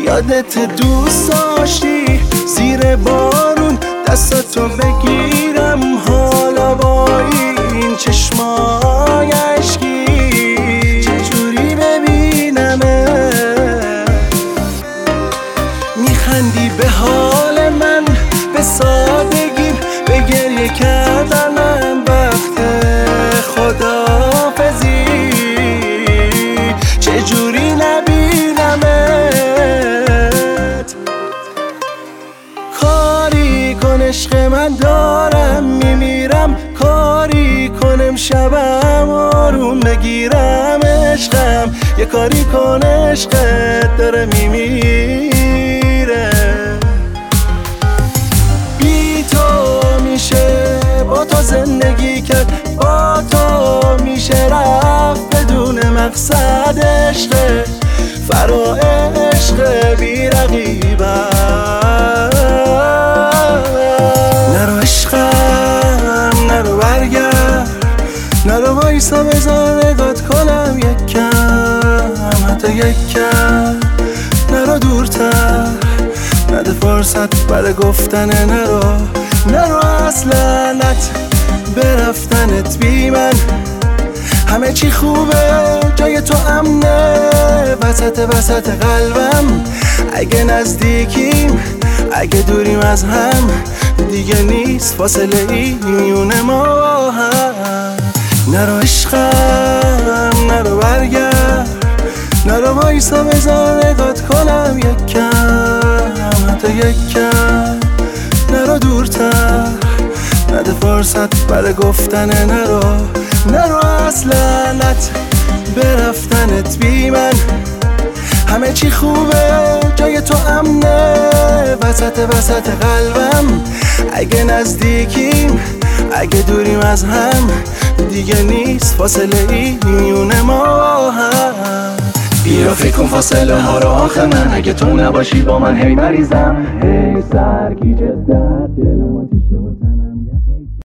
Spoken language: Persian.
یادت دوست داشتی زیر بارون دستاتو بگیرم، حالا با این چشمای اشکی چجوری ببینمه؟ میخندی به حال من، به سادگیم، به گریه کردنم وقت خداحافظی چجوری نبینمت؟ کاری کن عشق من، دارم میمیرم، کاری کنم شبم آروم بگیرم عشقم، یه کاری کن عشقت داره میمیره. بی تو میشه با تو زندگی کرد، با تو میشه رفت بدون مقصد، عشق فرا عشق بی رقیبم. نرو عشقم نرو برگرد، نرو وایسا بذار نگات کنم یک کم، حتی یک کم، نرو دورتر، نده فرصت برای گفتن نرو اصلنت به رفتنت بی من. همه چی خوبه جای تو امنه، وسط قلبم. اگه نزدیکیم اگه دوریم از هم، دیگه نیست فاصله ای میون ما و هم. نرو عشقم نرو برگرد، نرو وایسا بذار نگات کنم یک کم، حتی یک کم، نرو دورتر، نده فرصت برای گفتن نرو اصلنت به رفتنت بی من. همه چی خوبه جای تو امنه، وسط قلبم. اگه نزدیکیم اگه دوریم از هم، دیگه نیست فاصله ای میون ما و هم. بیا فکر کن فاصله ها رو آخه من، اگه تو نباشی با من هی مریضم، هی سرگیجه در دلم آتیشه و تنم.